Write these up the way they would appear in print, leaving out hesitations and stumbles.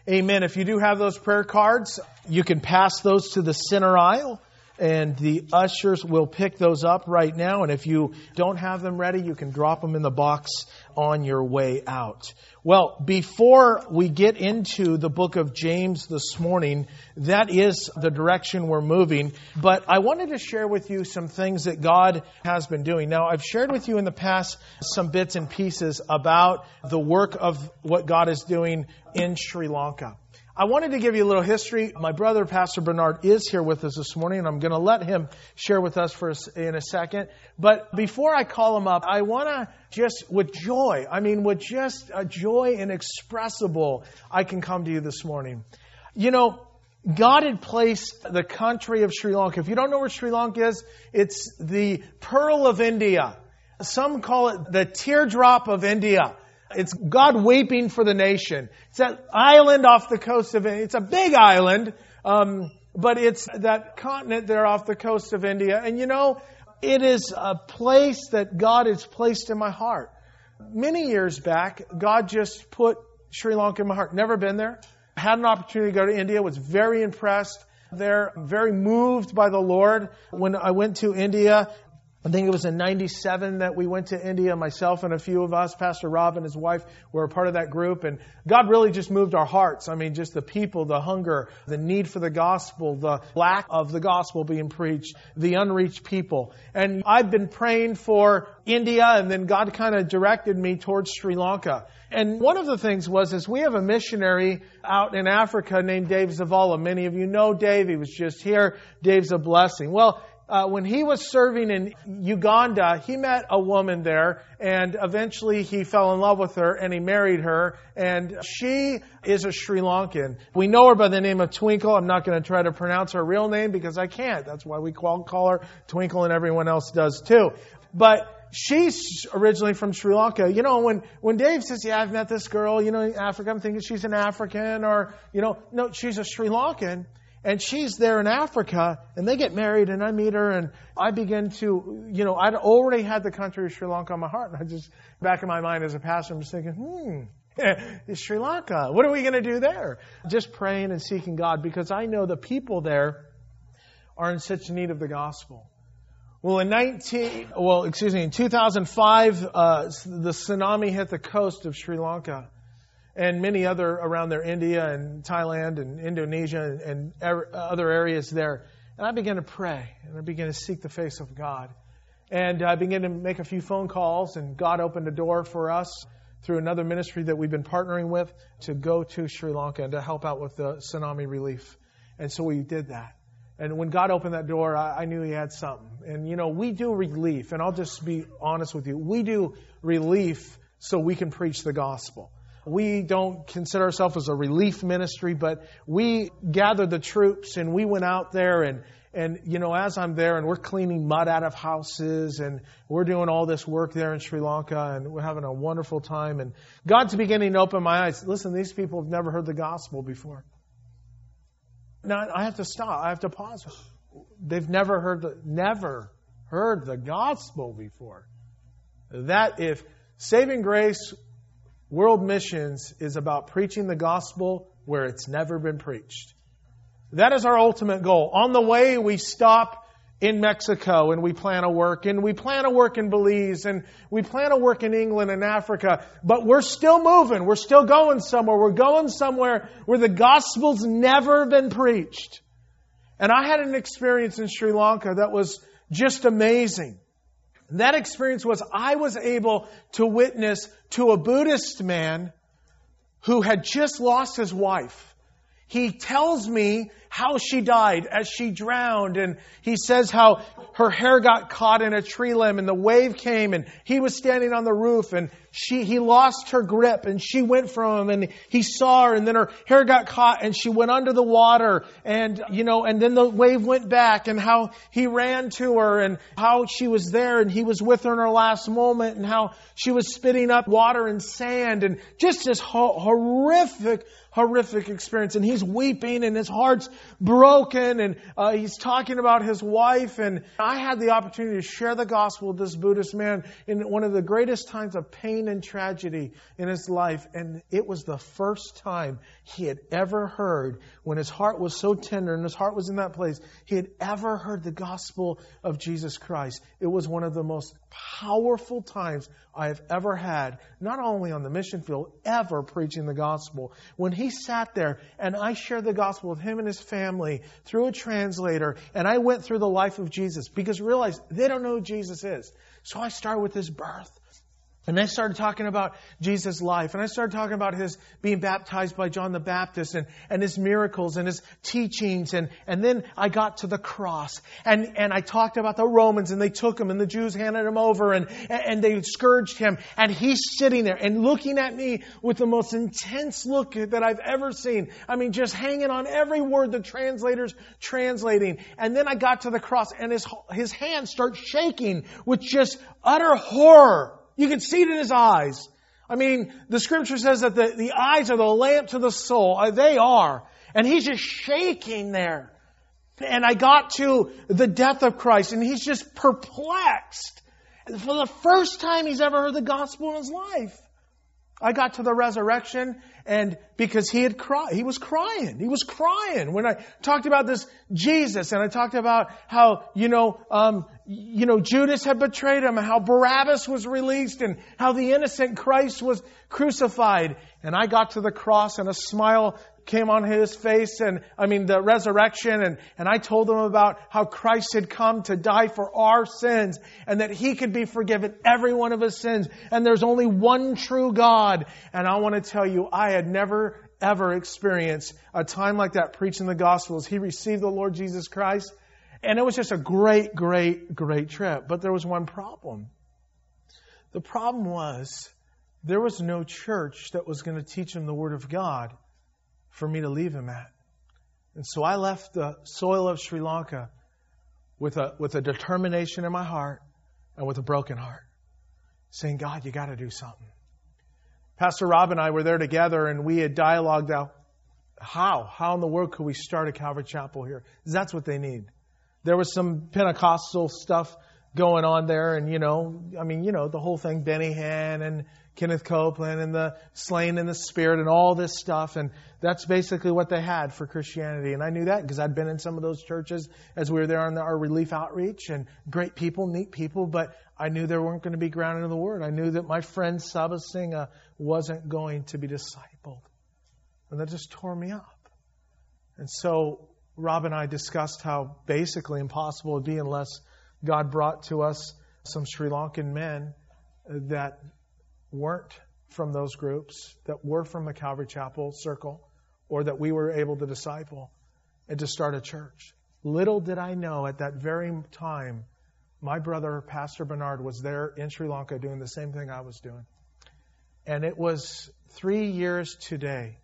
Amen. If you do have those prayer cards, you can pass those to the center aisle, and the ushers will pick those up right now. And if you don't have them ready, you can drop them in the box on your way out. Well, before we get into the book of James this morning, that is the direction we're moving. But I wanted to share with you some things that God has been doing. Now, I've shared with you in the past some bits and pieces about the work of what God is doing in Sri Lanka. I wanted to give you a little history. My brother, Pastor Bernard, is here with us this morning, and I'm going to let him share with us in a second. But before I call him up, I want to just, with just a joy inexpressible, I can come to you this morning. You know, God had placed the country of Sri Lanka. If you don't know where Sri Lanka is, it's the pearl of India. Some call it the teardrop of India. It's God weeping for the nation. It's that island off the coast of India. It's a big island, but it's that continent there off the coast of India. And you know, it is a place that God has placed in my heart. Many years back, God just put Sri Lanka in my heart. Never been there. Had an opportunity to go to India. Was very impressed there. Very moved by the Lord. When I went to India, I think it was in 97 that we went to India, myself and a few of us. Pastor Rob and his wife were a part of that group. And God really just moved our hearts. I mean, just the people, the hunger, the need for the gospel, the lack of the gospel being preached, the unreached people. And I've been praying for India, and then God kind of directed me towards Sri Lanka. And one of the things is we have a missionary out in Africa named Dave Zavala. Many of you know Dave. He was just here. Dave's a blessing. Well, when he was serving in Uganda, he met a woman there, and eventually he fell in love with her, and he married her, and she is a Sri Lankan. We know her by the name of Twinkle. I'm not going to try to pronounce her real name because I can't. That's why we call her Twinkle, and everyone else does too. But she's originally from Sri Lanka. You know, when Dave says, yeah, I've met this girl, you know, in Africa, I'm thinking she's an African or, you know, no, she's a Sri Lankan. And she's there in Africa, and they get married, and I meet her, and I begin to, you know, I'd already had the country of Sri Lanka on my heart, and I just, back in my mind as a pastor, I'm just thinking, Sri Lanka, what are we going to do there? Just praying and seeking God, because I know the people there are in such need of the gospel. Well, in 2005, the tsunami hit the coast of Sri Lanka. And many other around there, India and Thailand and Indonesia and other areas there. And I began to pray, and I began to seek the face of God. And I began to make a few phone calls, and God opened a door for us through another ministry that we've been partnering with to go to Sri Lanka and to help out with the tsunami relief. And so we did that. And when God opened that door, I knew He had something. And, you know, we do relief, and I'll just be honest with you. We do relief so we can preach the gospel. We don't consider ourselves as a relief ministry, but we gathered the troops and we went out there and you know, as I'm there and we're cleaning mud out of houses and we're doing all this work there in Sri Lanka and we're having a wonderful time, and God's beginning to open my eyes. Listen, these people have never heard the gospel before. Now, I have to stop. I have to pause. They've never heard the gospel before. That if Saving Grace World Missions is about preaching the gospel where it's never been preached. That is our ultimate goal. On the way, we stop in Mexico and we plan to work. And we plan to work in Belize. And we plan to work in England and Africa. But we're still moving. We're still going somewhere. We're going somewhere where the gospel's never been preached. And I had an experience in Sri Lanka that was just amazing. That experience was I was able to witness to a Buddhist man who had just lost his wife. He tells me how she died as she drowned, and he says how her hair got caught in a tree limb and the wave came and he was standing on the roof and he lost her grip and she went from him and he saw her and then her hair got caught and she went under the water and, you know, and then the wave went back and how he ran to her and how she was there and he was with her in her last moment and how she was spitting up water and sand and just this horrific experience. And he's weeping and his heart's broken, and he's talking about his wife. And I had the opportunity to share the gospel with this Buddhist man in one of the greatest times of pain and tragedy in his life. And it was the first time he had ever heard, when his heart was so tender and his heart was in that place, he had ever heard the gospel of Jesus Christ. It was one of the most powerful times I have ever had, not only on the mission field, ever preaching the gospel. When he sat there and I shared the gospel with him and his family through a translator, and I went through the life of Jesus, because realize they don't know who Jesus is. So I started with his birth. And I started talking about Jesus' life. And I started talking about his being baptized by John the Baptist and his miracles and his teachings. And then I got to the cross. And I talked about the Romans, and they took him, and the Jews handed him over, and they scourged him. And he's sitting there and looking at me with the most intense look that I've ever seen. I mean, just hanging on every word the translator's translating. And then I got to the cross, and his hands start shaking with just utter horror. You can see it in his eyes. I mean, the scripture says that the eyes are the lamp to the soul. They are. And he's just shaking there. And I got to the death of Christ, and he's just perplexed. For the first time he's ever heard the gospel in his life. I got to the resurrection, and because he was crying. He was crying when I talked about this Jesus, and I talked about how, Judas had betrayed him, and how Barabbas was released, and how the innocent Christ was crucified. And I got to the cross, and a smile came on his face, the resurrection, and I told him about how Christ had come to die for our sins, and that he could be forgiven every one of his sins, and there's only one true God. And I want to tell you, I had never ever experienced a time like that preaching the gospel as he received the Lord Jesus Christ. And it was just a great, great, great trip. But there was one problem. The problem was there was no church that was going to teach him the Word of God for me to leave him at. And so I left the soil of Sri Lanka with a determination in my heart and with a broken heart, saying, God, you got to do something. Pastor Rob and I were there together, and we had dialogued out how in the world could we start a Calvary Chapel here? That's what they need. There was some Pentecostal stuff going on there, and the whole thing, Benny Hinn and Kenneth Copeland and the slain in the Spirit and all this stuff. And that's basically what they had for Christianity. And I knew that because I'd been in some of those churches as we were there on our relief outreach, and great people, neat people, but I knew they weren't going to be grounded in the Word. I knew that my friend Saba Singha wasn't going to be discipled. And that just tore me up. And so Rob and I discussed how basically impossible it would be unless God brought to us some Sri Lankan men that weren't from those groups, that were from the Calvary Chapel circle, or that we were able to disciple and to start a church. Little did I know at that very time, my brother, Pastor Bernard, was there in Sri Lanka doing the same thing I was doing. And it was 3 years today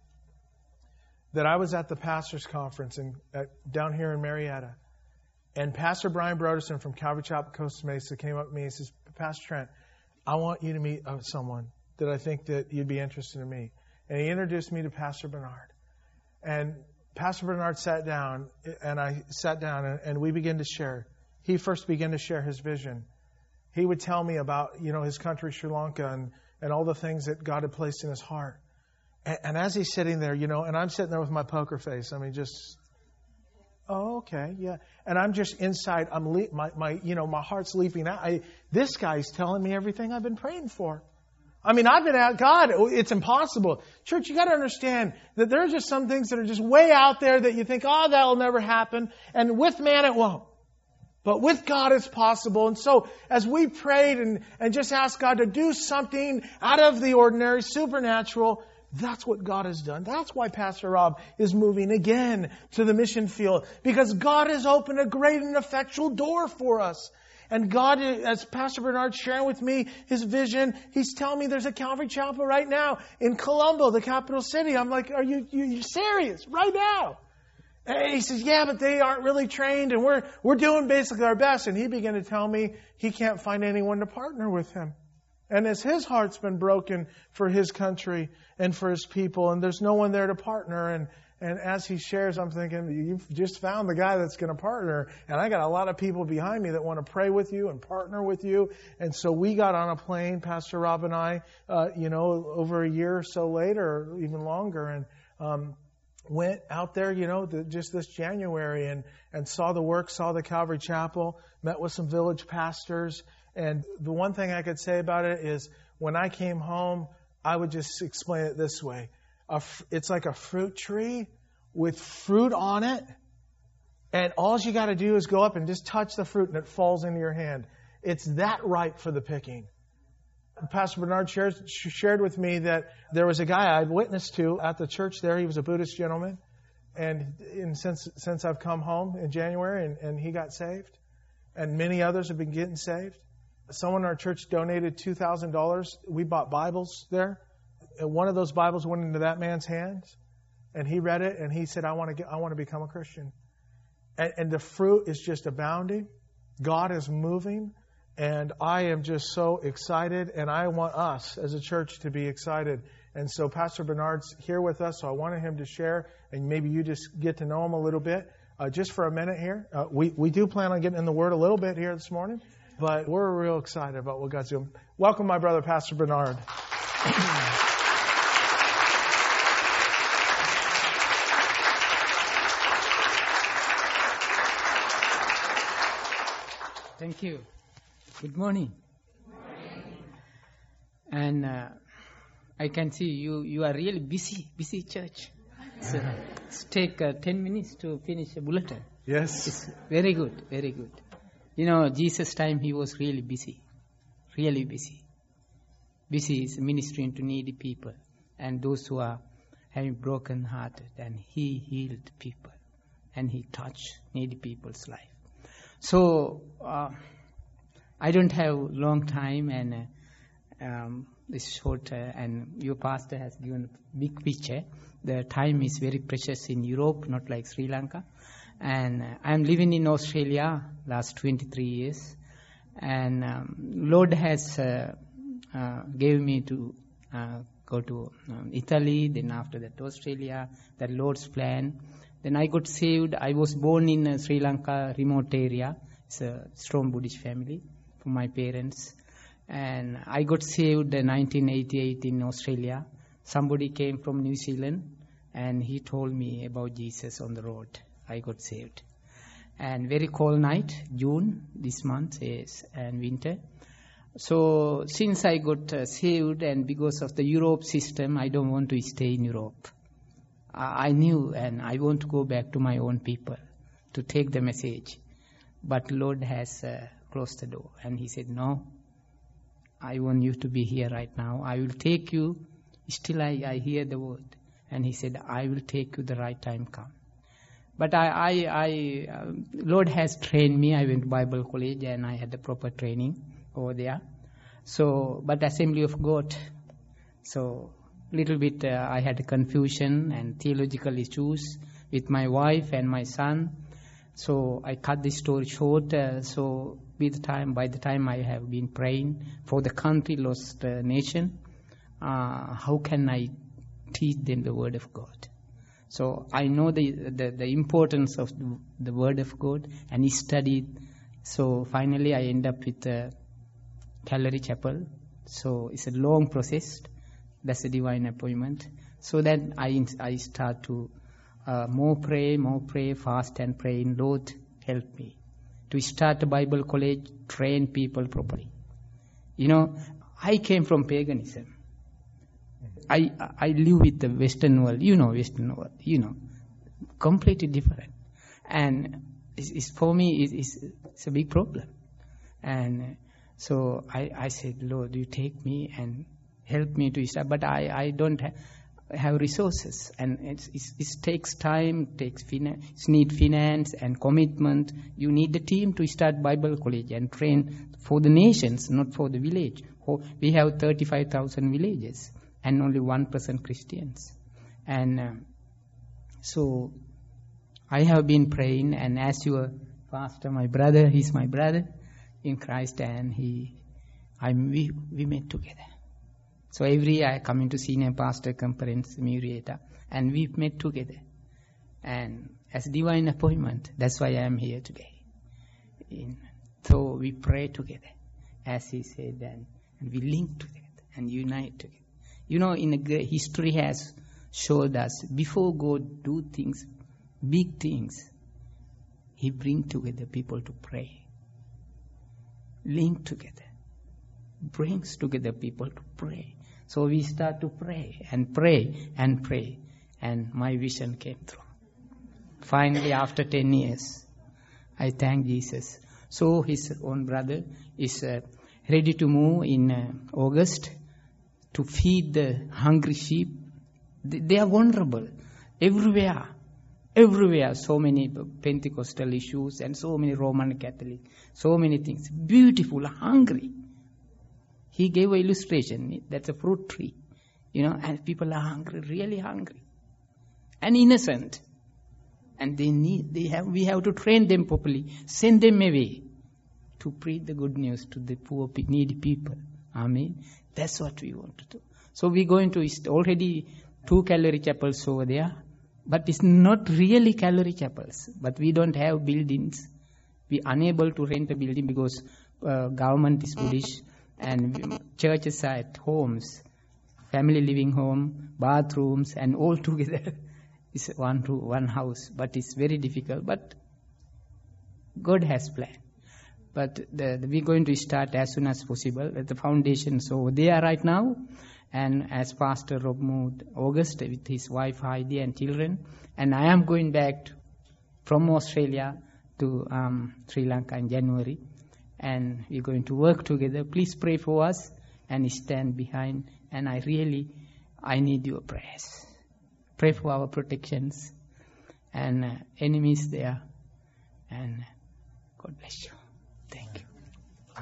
that I was at the pastor's conference down here in Marietta. And Pastor Brian Broderson from Calvary Chapel Costa Mesa came up to me and says, Pastor Trent, I want you to meet someone that I think that you'd be interested in meet. And he introduced me to Pastor Bernard. And Pastor Bernard sat down, and I sat down, and we began to share. He first began to share his vision. He would tell me about, his country, Sri Lanka, and all the things that God had placed in his heart. And as he's sitting there, and I'm sitting there with my poker face. Oh, okay, yeah. And I'm just inside. My heart's leaping out. This guy's telling me everything I've been praying for. I've been at God. It's impossible. Church, you got to understand that there are just some things that are just way out there that you think, that'll never happen. And with man, it won't. But with God, it's possible. And so, as we prayed and just asked God to do something out of the ordinary, supernatural, that's what God has done. That's why Pastor Rob is moving again to the mission field. Because God has opened a great and effectual door for us. And God, as Pastor Bernard's sharing with me his vision, he's telling me there's a Calvary Chapel right now in Colombo, the capital city. I'm like, are you serious? Right now? And he says, yeah, but they aren't really trained, and we're doing basically our best. And he began to tell me he can't find anyone to partner with him. And as his heart's been broken for his country and for his people, and there's no one there to partner, and as he shares, I'm thinking, you've just found the guy that's going to partner. And I got a lot of people behind me that want to pray with you and partner with you. And so we got on a plane, Pastor Rob and I, over a year or so later, or even longer, and went out there, just this January and saw the work, saw the Calvary Chapel, met with some village pastors. And the one thing I could say about it is when I came home, I would just explain it this way. It's like a fruit tree with fruit on it. And all you got to do is go up and just touch the fruit and it falls into your hand. It's that ripe for the picking. Pastor Bernard shared with me that there was a guy I'd witnessed to at the church there. He was a Buddhist gentleman. And since I've come home in January and he got saved. And many others have been getting saved. Someone in our church donated $2,000. We bought Bibles there. And one of those Bibles went into that man's hands. And he read it and he said, I want to become a Christian. And the fruit is just abounding. God is moving. And I am just so excited. And I want us as a church to be excited. And so Pastor Bernard's here with us. So I wanted him to share. And maybe you just get to know him a little bit. Just for a minute here. We do plan on getting in the Word a little bit here this morning. But we're real excited about what God's doing. Welcome, my brother, Pastor Bernard. Thank you. Good morning. And I can see you are really busy church. So let's take 10 minutes to finish a bulletin. Yes. It's very good, very good. Jesus' time he was really busy. Really busy. Busy is ministering to needy people and those who are having broken hearted, and he healed people and he touched needy people's life. So I don't have long time, and this short, and your pastor has given a big picture. The time is very precious in Europe, not like Sri Lanka. And I'm living in Australia last 23 years. And Lord has gave me to go to Italy, then after that Australia, the Lord's plan. Then I got saved. I was born in Sri Lanka, remote area. It's a strong Buddhist family for my parents. And I got saved in 1988 in Australia. Somebody came from New Zealand and he told me about Jesus on the road. I got saved. And very cold night, June, this month is, and winter. So since I got saved, and because of the Europe system, I don't want to stay in Europe. I knew, and I want to go back to my own people to take the message. But Lord has closed the door. And he said, no, I want you to be here right now. I will take you. Still I hear the word. And he said, I will take you the right time come. But Lord has trained me. I went to Bible college and I had the proper training over there. So, but Assembly of God. So, little bit I had a confusion and theological issues with my wife and my son. So, I cut this story short. So, by the time I have been praying for the country, lost nation, how can I teach them the Word of God? So I know the importance of the Word of God, and he studied. So finally I end up with Calvary Chapel. So it's a long process. That's a divine appointment. So then I start to more pray, fast and pray. Lord, help me to start a Bible college, train people properly. I came from paganism. I live with the Western world, Western world, completely different. And it's for me, it's a big problem. And so I said, Lord, you take me and help me to start. But I don't have resources. And it takes time, it needs finance and commitment. You need the team to start Bible college and train for the nations, not for the village. We have 35,000 villages. And only 1% Christians. And so I have been praying, and as your pastor, my brother, he's my brother in Christ, and he we met together. So every year I come into Senior Pastor Conference, Murrieta, and we met together. And as divine appointment, that's why I am here today. So we pray together, as he said, and we link together and unite together. You know, history has showed us, before God do things, big things, He bring together people to pray. Link together. Brings together people to pray. So we start to pray and pray and pray. And my vision came through. Finally, after 10 years, I thank Jesus. So his own brother is ready to move in August to feed the hungry sheep. They are vulnerable everywhere. Everywhere, so many Pentecostal issues and so many Roman Catholic, so many things. Beautiful, hungry. He gave an illustration. That's a fruit tree, and people are hungry, really hungry, and innocent. And we have to train them properly, send them away to preach the good news to the poor, needy people. Amen. That's what we want to do. So we're going to already 2 Calvary chapels over there. But it's not really Calvary chapels. But we don't have buildings. We're unable to rent a building because government is Buddhist and churches are at homes, family living home, bathrooms, and all together is one house. But it's very difficult. But God has planned. But we're going to start as soon as possible. The foundations over there right now. And as Pastor Rob moved August with his wife Heidi and children, and I am going back from Australia to Sri Lanka in January, and we're going to work together. Please pray for us and stand behind. And I need your prayers. Pray for our protections and enemies there. And God bless you. Thank you.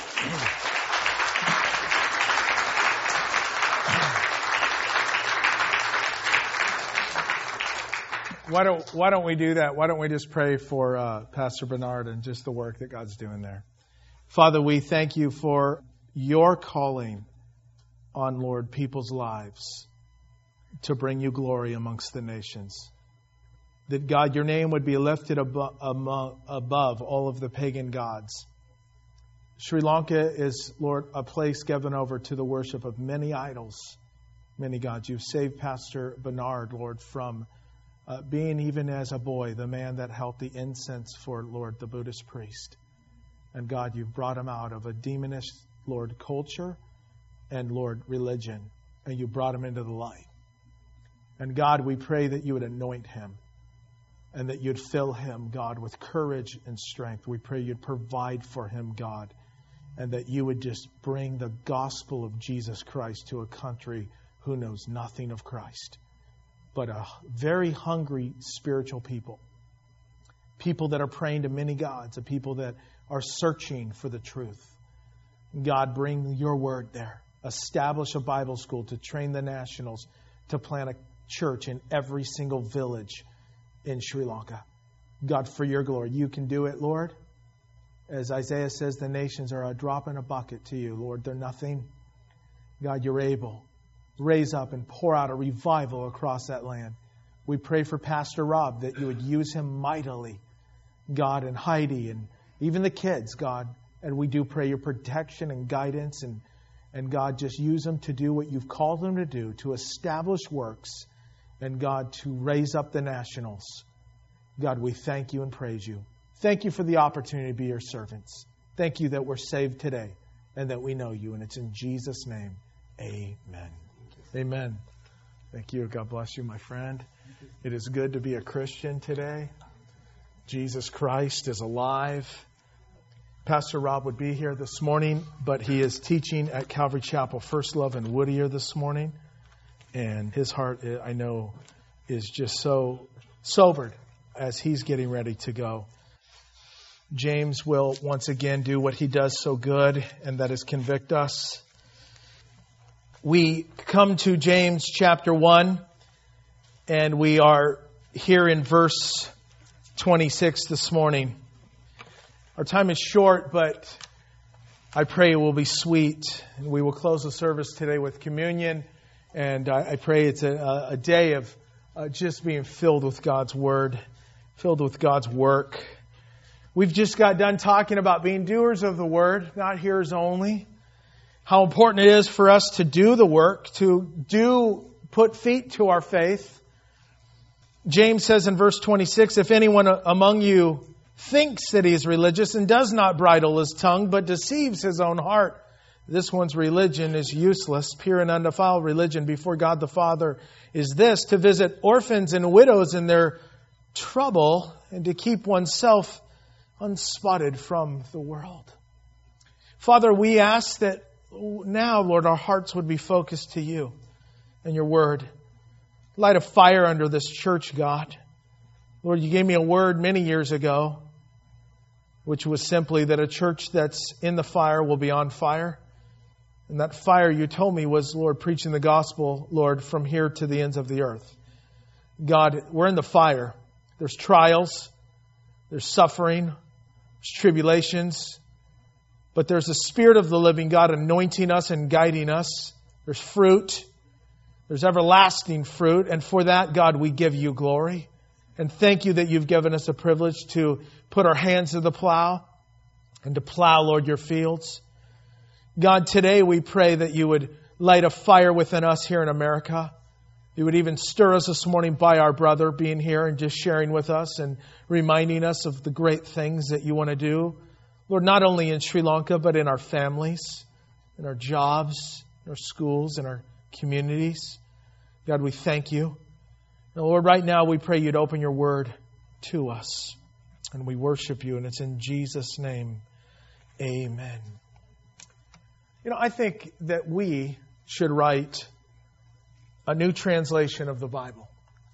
Why don't we do that? Why don't we just pray for Pastor Bernard and just the work that God's doing there? Father, we thank you for your calling on, Lord, people's lives to bring you glory amongst the nations. That, God, your name would be lifted above all of the pagan gods. Sri Lanka is, Lord, a place given over to the worship of many idols, many gods. You've saved Pastor Bernard, Lord, from being, even as a boy, the man that helped the incense for, Lord, the Buddhist priest. And God, you've brought him out of a demonish, Lord, culture and, Lord, religion. And you brought him into the light. And God, we pray that you would anoint him and that you'd fill him, God, with courage and strength. We pray you'd provide for him, God, and that you would just bring the gospel of Jesus Christ to a country who knows nothing of Christ, but a very hungry spiritual people. People that are praying to many gods, a people that are searching for the truth. God, bring your word there. Establish a Bible school to train the nationals to plant a church in every single village in Sri Lanka. God, for your glory. You can do it, Lord. As Isaiah says, the nations are a drop in a bucket to you, Lord. They're nothing. God, you're able. Raise up and pour out a revival across that land. We pray for Pastor Rob that you would use him mightily, God, and Heidi and even the kids, God. And we do pray your protection and guidance and God, just use them to do what you've called them to do, to establish works, and God, to raise up the nationals. God, we thank you and praise you. Thank you for the opportunity to be your servants. Thank you that we're saved today and that we know you. And it's in Jesus' name. Amen. Amen. Thank you. God bless you, my friend. It is good to be a Christian today. Jesus Christ is alive. Pastor Rob would be here this morning, but he is teaching at Calvary Chapel First Love in Whittier this morning. And his heart, I know, is just so sobered as he's getting ready to go. James will once again do what he does so good, and that is convict us. We come to James chapter 1, and we are here in verse 26 this morning. Our time is short, but I pray it will be sweet. And we will close the service today with communion. And I pray it's a day of just being filled with God's Word, filled with God's work. We've just got done talking about being doers of the Word, not hearers only. How important it is for us to do the work, to put feet to our faith. James says in verse 26, if anyone among you thinks that he is religious and does not bridle his tongue, but deceives his own heart, this one's religion is useless. Pure and undefiled religion before God the Father is this, to visit orphans and widows in their trouble and to keep oneself unspotted from the world. Father, we ask that now, Lord, our hearts would be focused to You and Your Word. Light a fire under this church, God. Lord, You gave me a word many years ago, which was simply that a church that's in the fire will be on fire. And that fire, You told me, was, Lord, preaching the gospel, Lord, from here to the ends of the earth. God, we're in the fire. There's trials. There's suffering. There's tribulations. But there's the Spirit of the living God anointing us and guiding us. There's fruit. There's everlasting fruit. And for that, God, we give You glory. And thank You that You've given us a privilege to put our hands to the plow and to plow, Lord, Your fields. God, today we pray that You would light a fire within us here in America. You would even stir us this morning by our brother being here and just sharing with us and reminding us of the great things that You want to do. Lord, not only in Sri Lanka, but in our families, in our jobs, in our schools, in our communities. God, we thank You. And Lord, right now we pray You'd open Your Word to us. And we worship You, and it's in Jesus' name. Amen. You know, I think that we should write a new translation of the Bible.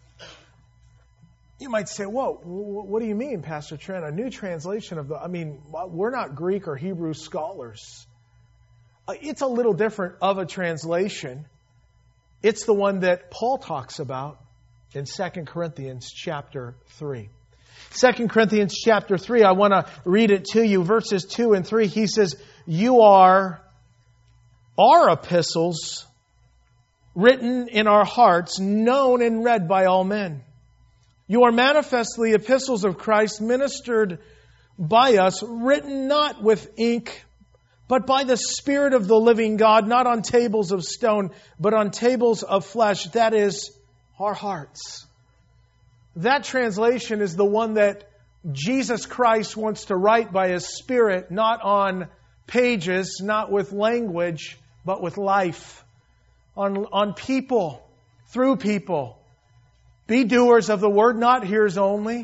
You might say, whoa, what do you mean, Pastor Trent? A new translation of we're not Greek or Hebrew scholars. It's a little different of a translation. It's the one that Paul talks about in 2 Corinthians chapter 3. 2 Corinthians chapter 3, I want to read it to you. Verses 2 and 3, he says, You are our epistles, written in our hearts, known and read by all men. You are manifestly epistles of Christ, ministered by us, written not with ink, but by the Spirit of the living God, not on tables of stone, but on tables of flesh, that is, our hearts. That translation is the one that Jesus Christ wants to write by His Spirit, not on pages, not with language, but with life. On people, through people. Be doers of the Word, not hearers only.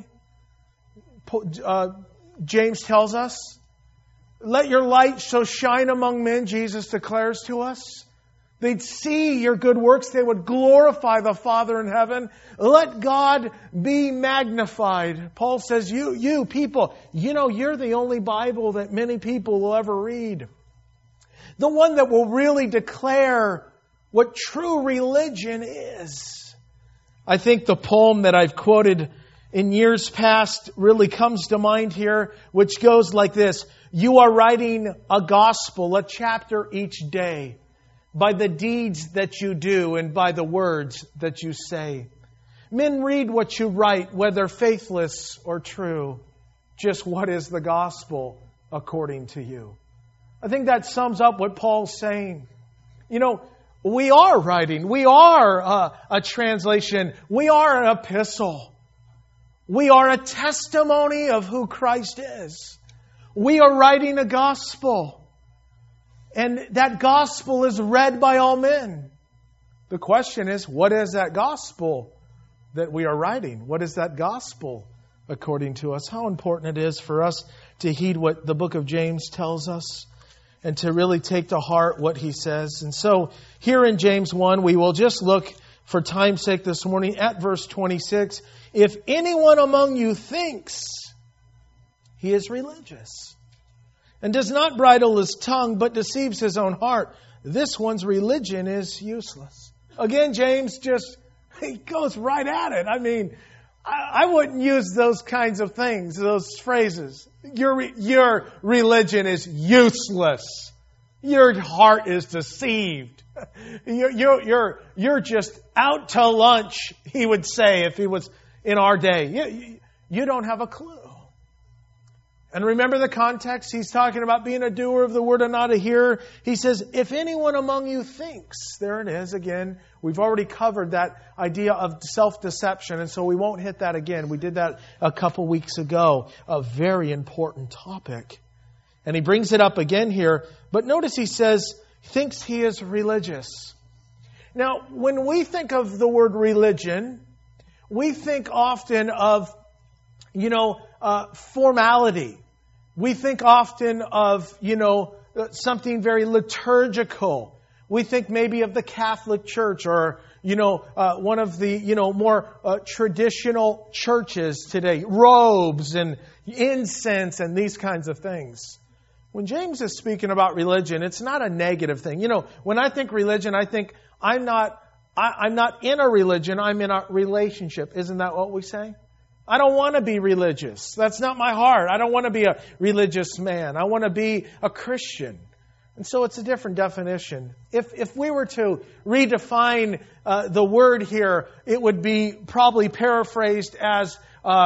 James tells us, let your light so shine among men, Jesus declares to us. They'd see your good works. They would glorify the Father in heaven. Let God be magnified. Paul says, you people, you're the only Bible that many people will ever read. The one that will really declare what true religion is. I think the poem that I've quoted in years past really comes to mind here, which goes like this. You are writing a gospel, a chapter each day, by the deeds that you do and by the words that you say. Men read what you write, whether faithless or true. Just what is the gospel according to you? I think that sums up what Paul's saying. We are writing. We are a translation. We are an epistle. We are a testimony of who Christ is. We are writing a gospel. And that gospel is read by all men. The question is, what is that gospel that we are writing? What is that gospel according to us? How important it is for us to heed what the book of James tells us and to really take to heart what he says. And so here in James 1, we will just look for time's sake this morning at verse 26. If anyone among you thinks he is religious and does not bridle his tongue, but deceives his own heart, this one's religion is useless. Again, James he goes right at it. I wouldn't use those kinds of things, those phrases. Your religion is useless. Your heart is deceived. You're just out to lunch, he would say if he was in our day. You don't have a clue. And remember the context? He's talking about being a doer of the word and not a hearer. He says, if anyone among you thinks, there it is again. We've already covered that idea of self-deception, and so we won't hit that again. We did that a couple weeks ago. A very important topic. And he brings it up again here. But notice he says, thinks he is religious. Now, when we think of the word religion, we think often of, formality. We think often of, something very liturgical. We think maybe of the Catholic Church or, one of the, more traditional churches today. Robes and incense and these kinds of things. When James is speaking about religion, it's not a negative thing. When I think religion, I think I'm not in a religion, I'm in a relationship. Isn't that what we say? I don't want to be religious. That's not my heart. I don't want to be a religious man. I want to be a Christian. And so it's a different definition. If we were to redefine the word here, it would be probably paraphrased as,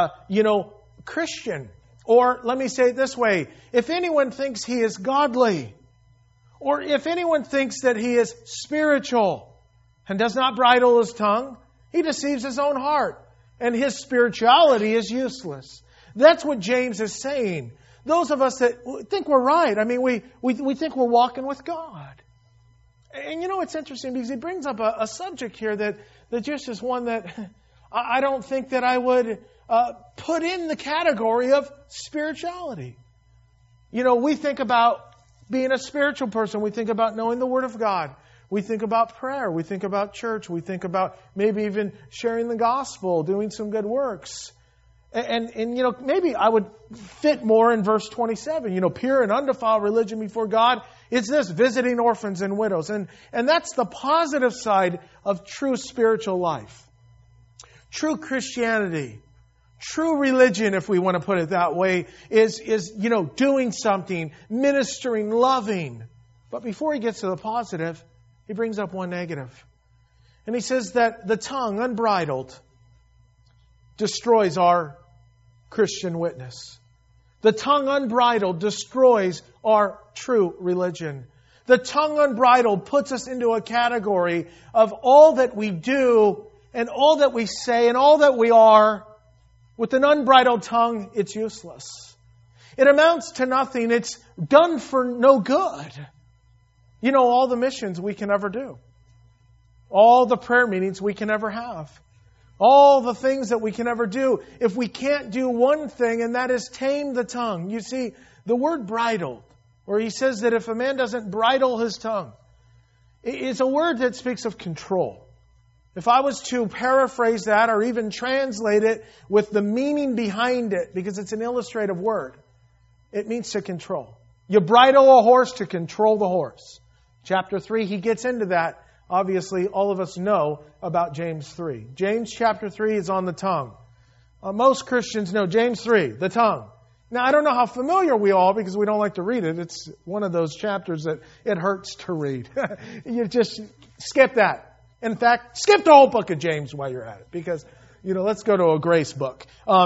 Christian. Or let me say it this way. If anyone thinks he is godly, or if anyone thinks that he is spiritual and does not bridle his tongue, he deceives his own heart. And his spirituality is useless. That's what James is saying. Those of us that think we're right, we think we're walking with God. And it's interesting because he brings up a subject here that just is one that I don't think that I would put in the category of spirituality. We think about being a spiritual person. We think about knowing the Word of God. We think about prayer. We think about church. We think about maybe even sharing the gospel, doing some good works. And maybe I would fit more in verse 27. Pure and undefiled religion before God. It's this, visiting orphans and widows. And that's the positive side of true spiritual life. True Christianity. True religion, if we want to put it that way, is doing something, ministering, loving. But before he gets to the positive, he brings up one negative. And he says that the tongue, unbridled, destroys our Christian witness. The tongue unbridled destroys our true religion. The tongue unbridled puts us into a category of all that we do and all that we say and all that we are. With an unbridled tongue, it's useless. It amounts to nothing. It's done for no good. All the missions we can ever do. All the prayer meetings we can ever have. All the things that we can ever do. If we can't do one thing, and that is tame the tongue. You see, the word bridle, where he says that if a man doesn't bridle his tongue, it's a word that speaks of control. If I was to paraphrase that or even translate it with the meaning behind it, because it's an illustrative word, it means to control. You bridle a horse to control the horse. Chapter 3, he gets into that. Obviously, all of us know about James 3. James chapter 3 is on the tongue. Most Christians know James 3, the tongue. Now, I don't know how familiar we are because we don't like to read it. It's one of those chapters that it hurts to read. You just skip that. In fact, skip the whole book of James while you're at it because, let's go to a grace book.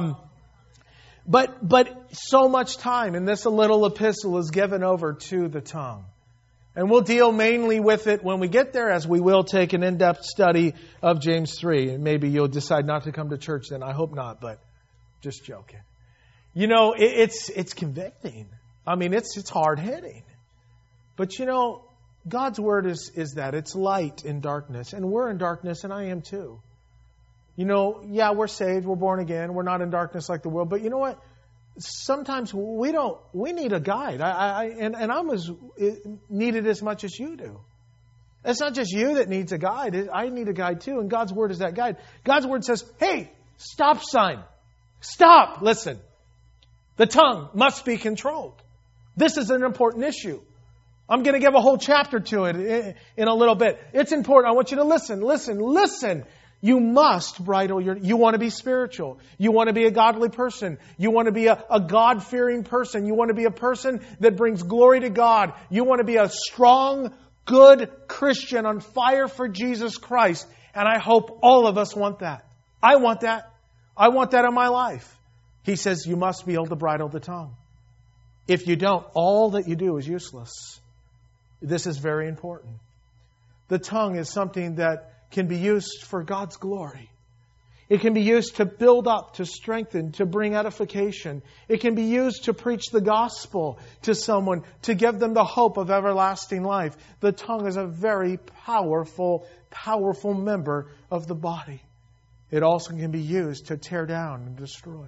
But so much time in this little epistle is given over to the tongue. And we'll deal mainly with it when we get there, as we will take an in-depth study of James 3. And maybe you'll decide not to come to church then. I hope not, but just joking. It's convicting. It's hard-hitting. But God's Word is that. It's light in darkness. And we're in darkness, and I am too. We're saved, we're born again, we're not in darkness like the world. But you know what? Sometimes we need a guide. I'm as needed as much as you do. It's not just you that needs a guide. I need a guide too, and God's Word is that guide. God's Word says, hey, stop sign. Stop. Listen. The tongue must be controlled. This is an important issue. I'm going to give a whole chapter to it in a little bit. It's important. I want you to listen. You must bridle you want to be spiritual. You want to be a godly person. You want to be a God-fearing person. You want to be a person that brings glory to God. You want to be a strong, good Christian on fire for Jesus Christ. And I hope all of us want that. I want that. I want that in my life. He says you must be able to bridle the tongue. If you don't, all that you do is useless. This is very important. The tongue is something that can be used for God's glory. It can be used to build up, to strengthen, to bring edification. It can be used to preach the gospel to someone, to give them the hope of everlasting life. The tongue is a very powerful, powerful member of the body. It also can be used to tear down and destroy.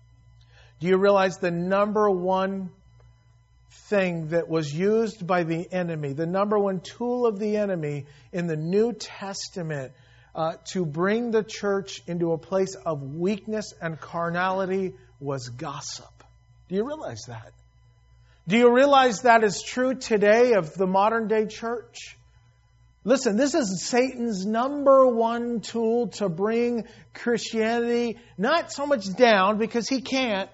Do you realize the number one thing that was used by the enemy, the number one tool of the enemy in the New Testament to bring the church into a place of weakness and carnality was gossip? Do you realize that? Do you realize that is true today of the modern day church? Listen, this is Satan's number one tool to bring Christianity not so much down, because he can't,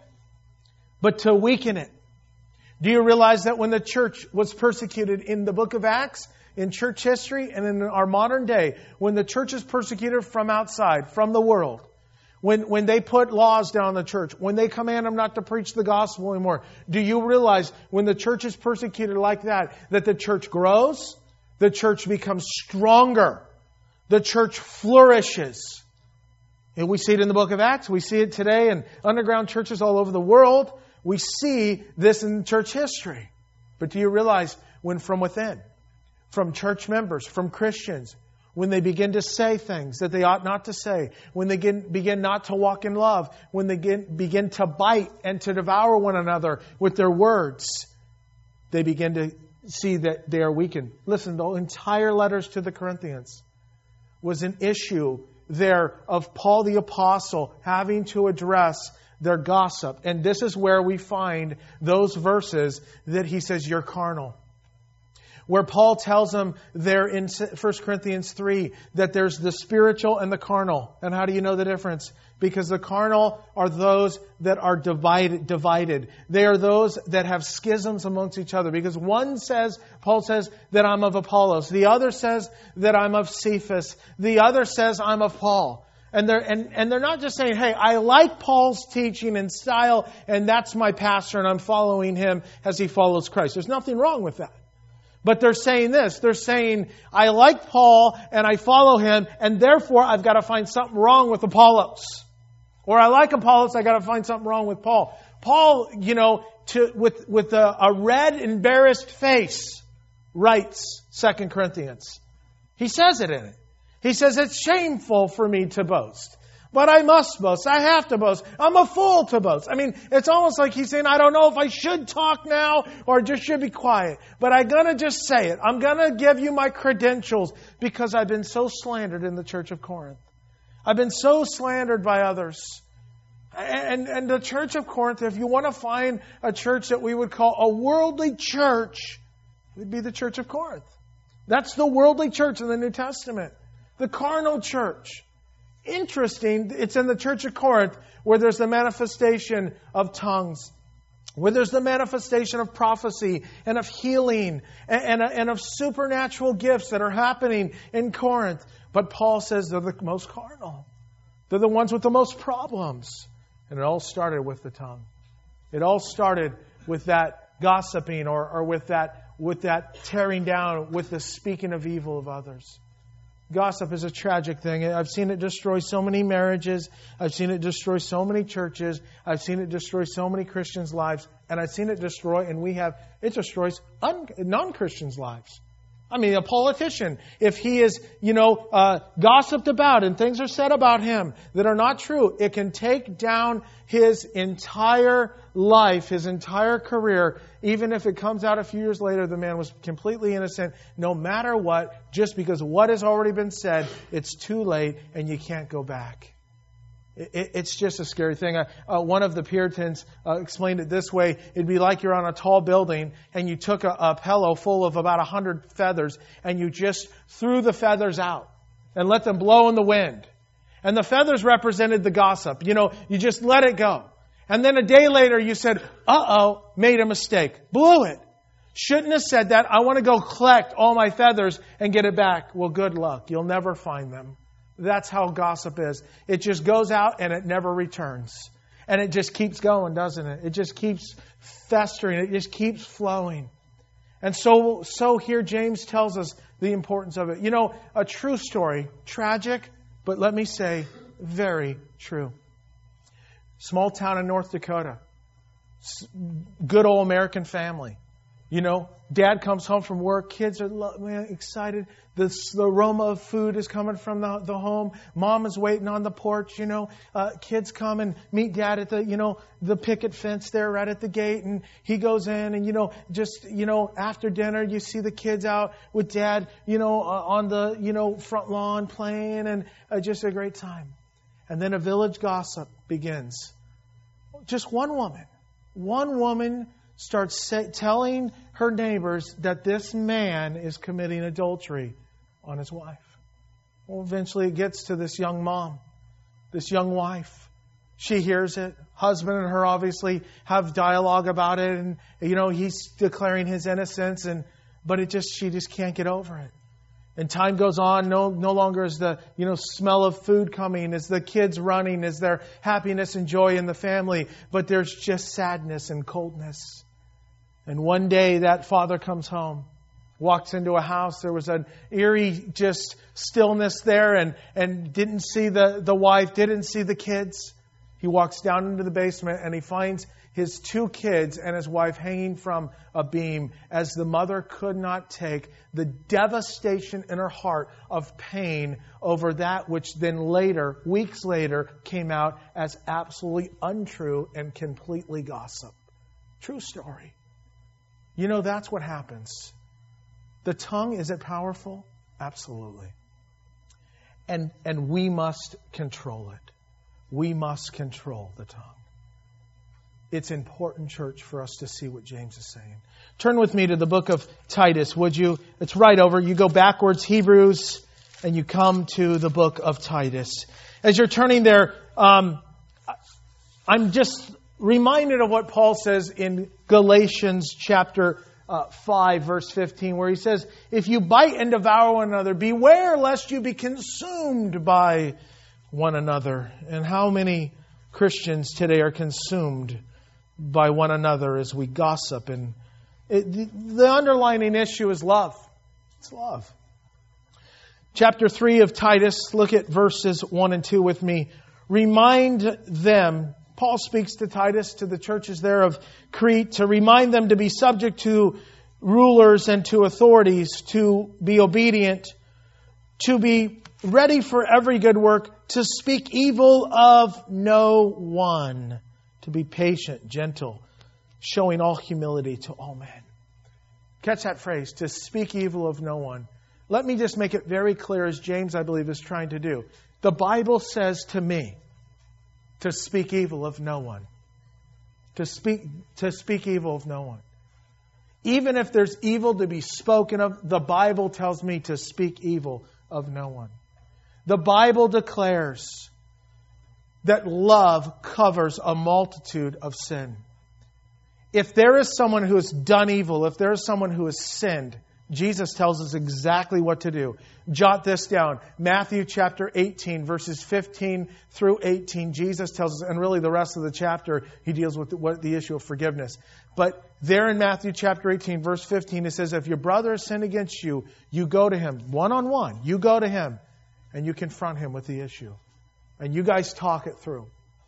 but to weaken it. Do you realize that when the church was persecuted in the book of Acts, in church history, and in our modern day, when the church is persecuted from outside, from the world, when they put laws down on the church, when they command them not to preach the gospel anymore, do you realize when the church is persecuted like that the church grows, the church becomes stronger, the church flourishes? And we see it in the book of Acts. We see it today in underground churches all over the world. We see this in church history. But do you realize when from within, from church members, from Christians, when they begin to say things that they ought not to say, when they begin not to walk in love, when they begin to bite and to devour one another with their words, they begin to see that they are weakened. Listen, the entire letters to the Corinthians was an issue there of Paul the Apostle having to address their gossip. And this is where we find those verses that he says, you're carnal. Where Paul tells them there in 1 Corinthians 3 that there's the spiritual and the carnal. And how do you know the difference? Because the carnal are those that are divided. They are those that have schisms amongst each other. Because one says, Paul says, that I'm of Apollos. The other says that I'm of Cephas. The other says I'm of Paul. And they're not just saying, hey, I like Paul's teaching and style, and that's my pastor, and I'm following him as he follows Christ. There's nothing wrong with that. But they're saying this. They're saying, I like Paul, and I follow him, and therefore I've got to find something wrong with Apollos. Or I like Apollos, I've got to find something wrong with Paul. Paul, with a red, embarrassed face, writes 2 Corinthians. He says it in it. He says, it's shameful for me to boast. But I must boast. I have to boast. I'm a fool to boast. I mean, it's almost like he's saying, I don't know if I should talk now or just should be quiet. But I'm going to just say it. I'm going to give you my credentials because I've been so slandered in the church of Corinth. I've been so slandered by others. And the church of Corinth, if you want to find a church that we would call a worldly church, it would be the church of Corinth. That's the worldly church in the New Testament. The carnal church. Interesting, it's in the church of Corinth where there's the manifestation of tongues, where there's the manifestation of prophecy and of healing and of supernatural gifts that are happening in Corinth. But Paul says they're the most carnal. They're the ones with the most problems. And it all started with the tongue. It all started with that gossiping or with that tearing down, with the speaking of evil of others. Gossip is a tragic thing. I've seen it destroy so many marriages. I've seen it destroy so many churches. I've seen it destroy so many Christians' lives. And I've seen it destroy, it destroys non-Christians' lives. I mean, a politician, if he is, gossiped about and things are said about him that are not true, it can take down his entire life, his entire career, even if it comes out a few years later the man was completely innocent. No matter what, just because what has already been said, it's too late and you can't go back. It's just a scary thing. One of the Puritans explained it this way. It'd be like you're on a tall building and you took a pillow full of about 100 feathers and you just threw the feathers out and let them blow in the wind. And the feathers represented the gossip. You know, you just let it go. And then a day later you said, made a mistake. Blew it. Shouldn't have said that. I want to go collect all my feathers and get it back. Well, good luck. You'll never find them. That's how gossip is. It just goes out and it never returns. And it just keeps going, doesn't it? It just keeps festering. It just keeps flowing. And so here James tells us the importance of it. You know, a true story, tragic, but let me say, very true. Small town in North Dakota. Good old American family. You know, dad comes home from work. Kids are excited. The aroma of food is coming from the home. Mom is waiting on the porch. You know, kids come and meet dad at the picket fence there right at the gate. And he goes in and, after dinner, you see the kids out with dad, on the, front lawn playing and just a great time. And then a village gossip begins. Just one woman starts telling her neighbors that this man is committing adultery on his wife. Well, eventually it gets to this young mom, this young wife. She hears it. Husband and her obviously have dialogue about it, and he's declaring his innocence, but she just can't get over it. And time goes on. No longer is the smell of food coming. Is the kids running? Is there happiness and joy in the family? But there's just sadness and coldness. And one day that father comes home, walks into a house. There was an eerie just stillness there, and didn't see the wife, didn't see the kids. He walks down into the basement and he finds his 2 kids and his wife hanging from a beam, as the mother could not take the devastation in her heart of pain over that which then later, weeks later, came out as absolutely untrue and completely gossip. True story. That's what happens. The tongue, is it powerful? Absolutely. And we must control it. We must control the tongue. It's important, church, for us to see what James is saying. Turn with me to the book of Titus, would you? It's right over. You go backwards, Hebrews, and you come to the book of Titus. As you're turning there, I'm just reminded of what Paul says in Galatians chapter 5, verse 15, where he says, if you bite and devour one another, beware lest you be consumed by one another. And how many Christians today are consumed by one another as we gossip? And the underlying issue is love. It's love. Chapter 3 of Titus, look at verses 1 and 2 with me. Remind them, Paul speaks to Titus, to the churches there of Crete, to remind them to be subject to rulers and to authorities, to be obedient, to be ready for every good work, to speak evil of no one, to be patient, gentle, showing all humility to all men. Catch that phrase, to speak evil of no one. Let me just make it very clear, as James, I believe, is trying to do. The Bible says to me to speak evil of no one. To speak evil of no one. Even if there's evil to be spoken of, the Bible tells me to speak evil of no one. The Bible declares that love covers a multitude of sin. If there is someone who has done evil, if there is someone who has sinned, Jesus tells us exactly what to do. Jot this down. Matthew chapter 18, verses 15 through 18. Jesus tells us, and really the rest of the chapter, he deals with the issue of forgiveness. But there in Matthew chapter 18, verse 15, it says, if your brother has sinned against you, you go to him one-on-one. You go to him and you confront him with the issue. And you guys talk it through.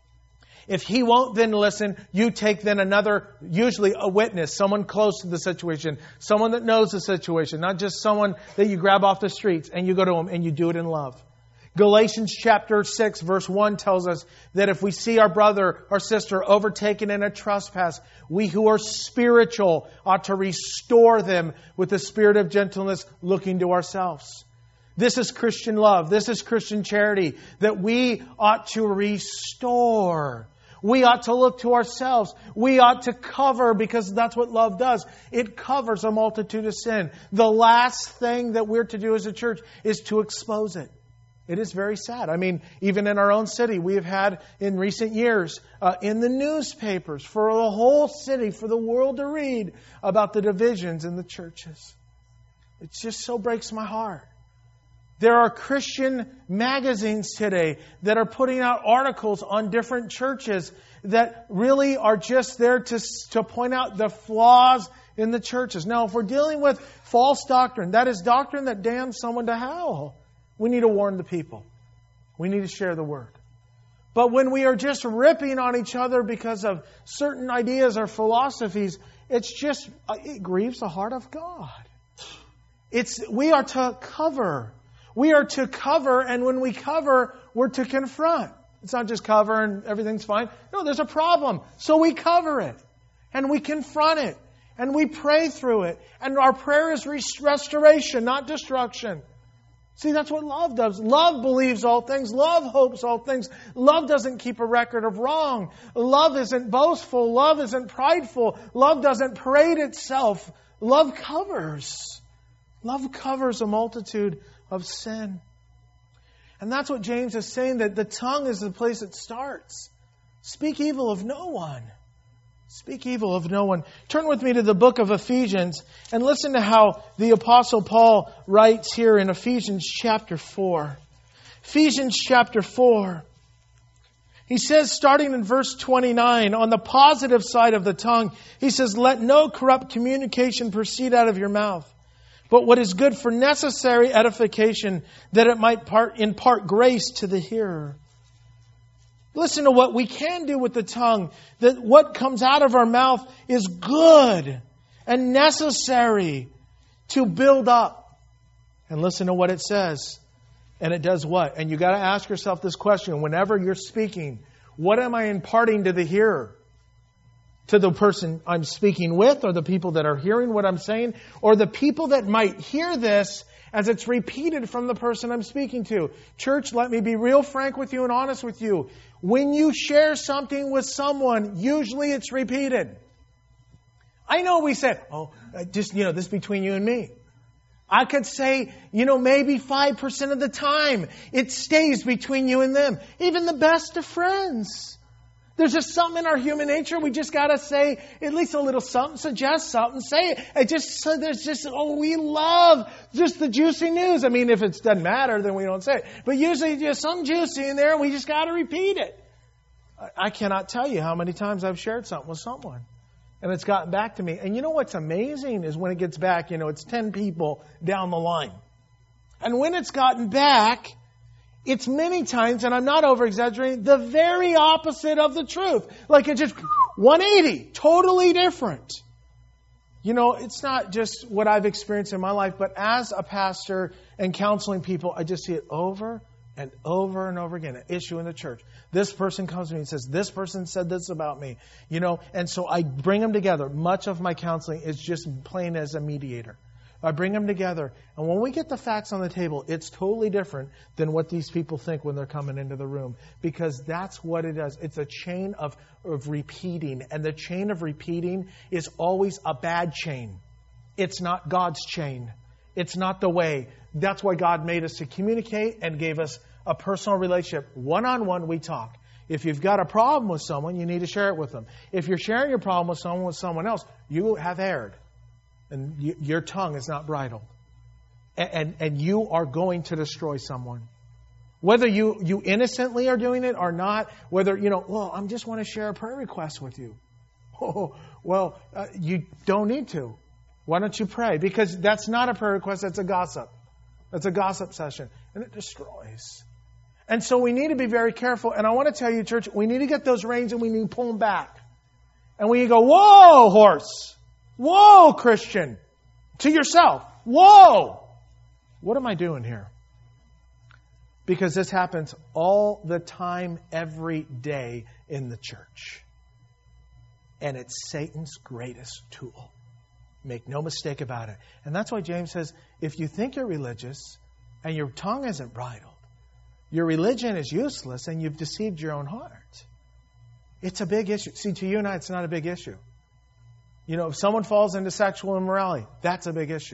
If he won't then listen, you take then another, usually a witness, someone close to the situation, someone that knows the situation, not just someone that you grab off the streets, and you go to him and you do it in love. Galatians chapter 6 verse 1 tells us that if we see our brother or sister overtaken in a trespass, we who are spiritual ought to restore them with the spirit of gentleness, looking to ourselves. This is Christian love. This is Christian charity, that we ought to restore. We ought to look to ourselves. We ought to cover, because that's what love does. It covers a multitude of sin. The last thing that we're to do as a church is to expose it. It is very sad. I mean, even in our own city, we have had in recent years in the newspapers for the whole city, for the world to read about the divisions in the churches. It just so breaks my heart. There are Christian magazines today that are putting out articles on different churches that really are just there to point out the flaws in the churches. Now, if we're dealing with false doctrine, that is doctrine that damns someone to hell, we need to warn the people. We need to share the word. But when we are just ripping on each other because of certain ideas or philosophies, it grieves the heart of God. We are to cover. We are to cover, and when we cover, we're to confront. It's not just cover and everything's fine. No, there's a problem. So we cover it. And we confront it. And we pray through it. And our prayer is restoration, not destruction. See, that's what love does. Love believes all things. Love hopes all things. Love doesn't keep a record of wrong. Love isn't boastful. Love isn't prideful. Love doesn't parade itself. Love covers. Love covers a multitude of sin. And that's what James is saying, that the tongue is the place it starts. Speak evil of no one. Speak evil of no one. Turn with me to the book of Ephesians and listen to how the Apostle Paul writes here in Ephesians chapter 4. Ephesians chapter 4. He says, starting in verse 29, on the positive side of the tongue, he says, "Let no corrupt communication proceed out of your mouth, but what is good for necessary edification, that it might impart grace to the hearer." Listen to what we can do with the tongue. That what comes out of our mouth is good and necessary to build up. And listen to what it says. And it does what? And you got to ask yourself this question whenever you're speaking. What am I imparting to the hearer? To the person I'm speaking with, or the people that are hearing what I'm saying, or the people that might hear this as it's repeated from the person I'm speaking to. Church, let me be real frank with you and honest with you. When you share something with someone, usually it's repeated. I know we say, this is between you and me. I could say, maybe 5% of the time it stays between you and them. Even the best of friends. There's just something in our human nature. We just got to say at least a little something, suggest something, say it. We love just the juicy news. I mean, if it doesn't matter, then we don't say it. But usually there's some juicy in there and we just got to repeat it. I cannot tell you how many times I've shared something with someone and it's gotten back to me. And you know what's amazing is when it gets back, it's 10 people down the line. And when it's gotten back, it's many times, and I'm not over-exaggerating, the very opposite of the truth. Like it's just 180, totally different. It's not just what I've experienced in my life, but as a pastor and counseling people, I just see it over and over and over again. An issue in the church. This person comes to me and says, this person said this about me. And so I bring them together. Much of my counseling is just playing as a mediator. I bring them together. And when we get the facts on the table, it's totally different than what these people think when they're coming into the room. Because that's what it is. It's a chain of repeating. And the chain of repeating is always a bad chain. It's not God's chain. It's not the way. That's why God made us to communicate and gave us a personal relationship. One-on-one, we talk. If you've got a problem with someone, you need to share it with them. If you're sharing your problem with someone else, you have erred. And your tongue is not bridled. And you are going to destroy someone. Whether you innocently are doing it or not, whether, I just want to share a prayer request with you. You don't need to. Why don't you pray? Because that's not a prayer request, that's a gossip. That's a gossip session. And it destroys. And so we need to be very careful. And I want to tell you, church, we need to get those reins and we need to pull them back. And we need to go, whoa, horse. Whoa, Christian. To yourself. Whoa. What am I doing here? Because this happens all the time, every day in the church. And it's Satan's greatest tool. Make no mistake about it. And that's why James says, if you think you're religious and your tongue isn't bridled, your religion is useless and you've deceived your own heart. It's a big issue. See, to you and I, it's not a big issue. If someone falls into sexual immorality, that's a big issue.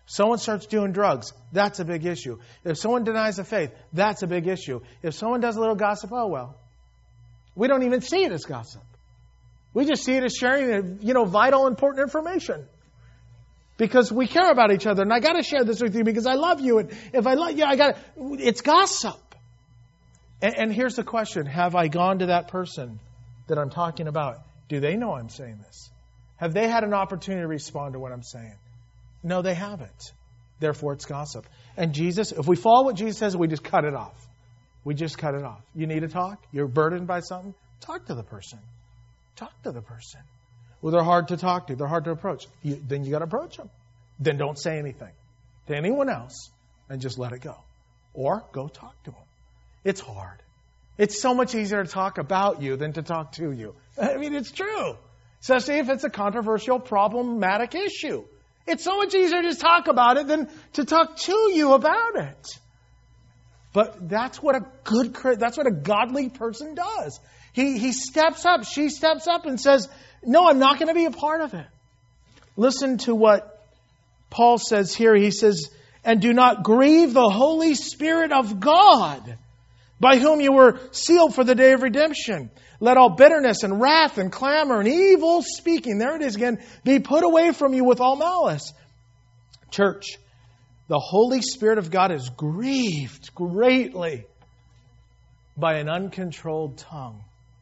Someone starts doing drugs, that's a big issue. If someone denies the faith, that's a big issue. If someone does a little gossip, oh well. We don't even see it as gossip. We just see it as sharing, vital, important information. Because we care about each other. And I got to share this with you because I love you. And if I love you, it's gossip. And here's the question. Have I gone to that person that I'm talking about? Do they know I'm saying this? Have they had an opportunity to respond to what I'm saying? No, they haven't. Therefore, it's gossip. And Jesus, if we follow what Jesus says, we just cut it off. We just cut it off. You need to talk? You're burdened by something? Talk to the person. Talk to the person. Well, they're hard to talk to. They're hard to approach. Then you got to approach them. Then don't say anything to anyone else and just let it go. Or go talk to them. It's hard. It's so much easier to talk about you than to talk to you. I mean, it's true. Especially if it's a controversial, problematic issue. It's so much easier to just talk about it than to talk to you about it. But that's what a godly person does. He steps up, she steps up and says, no, I'm not going to be a part of it. Listen to what Paul says here. He says, and do not grieve the Holy Spirit of God, by whom you were sealed for the day of redemption. Let all bitterness and wrath and clamor and evil speaking, there it is again, be put away from you with all malice. Church, the Holy Spirit of God is grieved greatly by an uncontrolled tongue.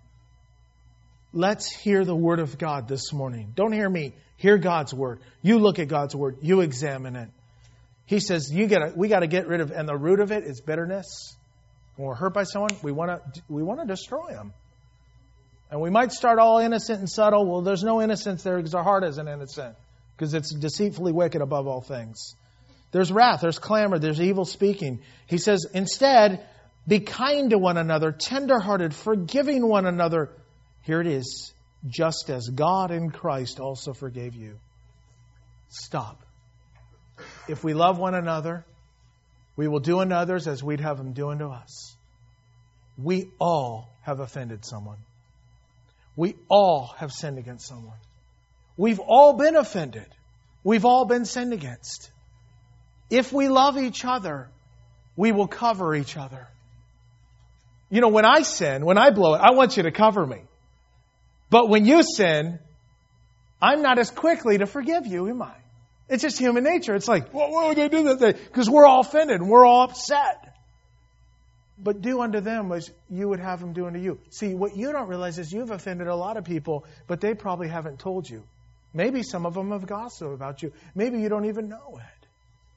Let's hear the Word of God this morning. Don't hear me. Hear God's Word. You look at God's Word. You examine it. He says we got to get rid of, and the root of it is bitterness. When we're hurt by someone, we want to destroy them. And we might start all innocent and subtle. Well, there's no innocence there because our heart isn't innocent. Because it's deceitfully wicked above all things. There's wrath, there's clamor, there's evil speaking. He says, instead, be kind to one another, tenderhearted, forgiving one another. Here it is, just as God in Christ also forgave you. Stop. If we love one another, we will do unto others as we'd have them do unto us. We all have offended someone. We all have sinned against someone. We've all been offended. We've all been sinned against. If we love each other, we will cover each other. When I sin, when I blow it, I want you to cover me. But when you sin, I'm not as quickly to forgive you, am I? It's just human nature. It's like, well, why would they do that? Because we're all offended and we're all upset. But do unto them as you would have them do unto you. See, what you don't realize is you've offended a lot of people, but they probably haven't told you. Maybe some of them have gossiped about you. Maybe you don't even know it.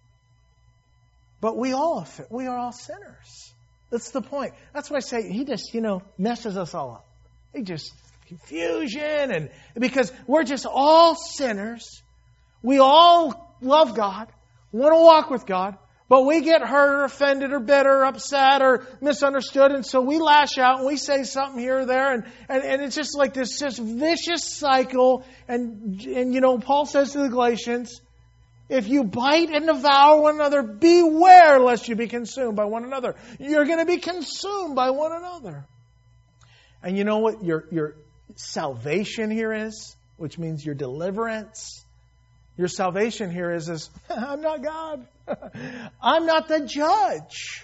But we are all sinners. That's the point. That's why I say he just, messes us all up. He just confusion and because we're just all sinners. We all love God, want to walk with God, but we get hurt or offended or bitter or upset or misunderstood, and so we lash out and we say something here or there, and it's just like this just vicious cycle. And Paul says to the Galatians, if you bite and devour one another, beware lest you be consumed by one another. You're going to be consumed by one another. And you know what your salvation here is, which means your deliverance. Your salvation here is I'm not God. I'm not the judge.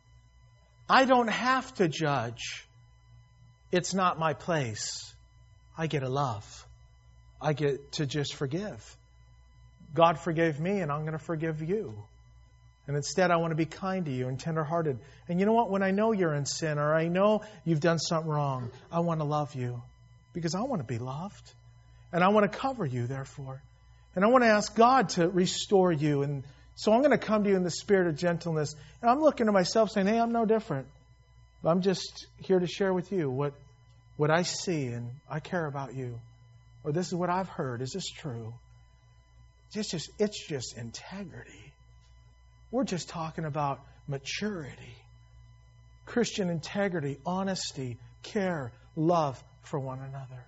I don't have to judge. It's not my place. I get to love. I get to just forgive. God forgave me, and I'm going to forgive you. And instead, I want to be kind to you and tenderhearted. And you know what? When I know you're in sin or I know you've done something wrong, I want to love you because I want to be loved. And I want to cover you, therefore. And I want to ask God to restore you. And so I'm going to come to you in the spirit of gentleness. And I'm looking to myself saying, hey, I'm no different. I'm just here to share with you what I see, and I care about you. Or this is what I've heard. Is this true? It's just integrity. We're just talking about maturity, Christian integrity, honesty, care, love for one another.